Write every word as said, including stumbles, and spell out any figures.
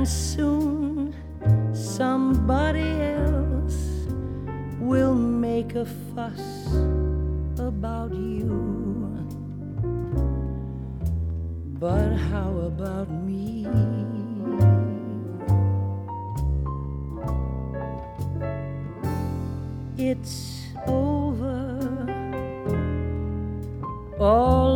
and soon somebody else will make a fuss about you. But how about me? It's over. All